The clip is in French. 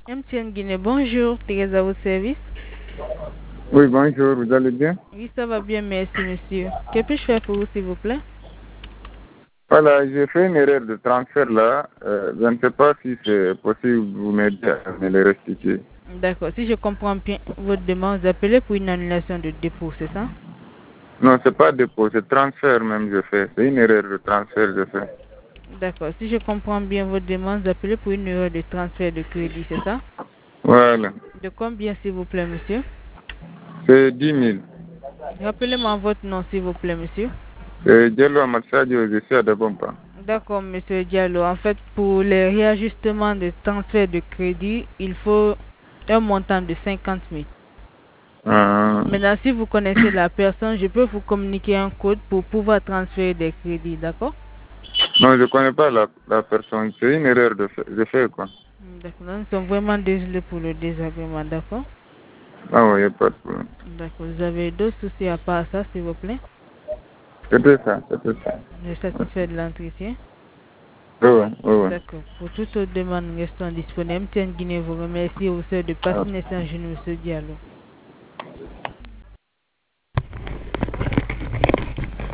MTN Guinée, bonjour, Thérèse à votre service. Oui, bonjour, vous allez bien? Oui, ça va bien, merci monsieur. Que puis-je faire pour vous, s'il vous plaît? Voilà, j'ai fait une erreur de transfert là. Je ne sais pas si c'est possible de vous m'aider à me le restituer. D'accord, si je comprends bien votre demande, vous appelez pour une annulation de dépôt, c'est ça? Non, c'est pas dépôt, c'est transfert même je fais. C'est une erreur de transfert je fais. D'accord, si je comprends bien votre demande, vous appelez pour une erreur de transfert de crédit, c'est ça? Voilà, De combien, s'il vous plaît, monsieur? c'est 10 000. Rappelez-moi votre nom, s'il vous plaît, monsieur. C'est Diallo Amatsadio, je suis à Dabompa. D'accord, monsieur Diallo. En fait, pour les réajustements de transfert de crédit, il faut un montant de 50 000. Maintenant, si vous connaissez la personne, je peux vous communiquer un code pour pouvoir transférer des crédits, d'accord? Non, je ne connais pas la personne. C'est une erreur de fait quoi. D'accord, nous sommes vraiment désolés pour le désagrément, d'accord? Ah oui, il n'y a pas de problème. D'accord, vous avez d'autres soucis à part ça, s'il vous plaît? C'était ça, c'était ça. Vous êtes satisfait de l'entretien? Oui, oui, oui, oui. D'accord, pour toute autre demande, restons disponibles. MTN Guinée vous remercie au sein de passer un excellent jour, monsieur Diallo.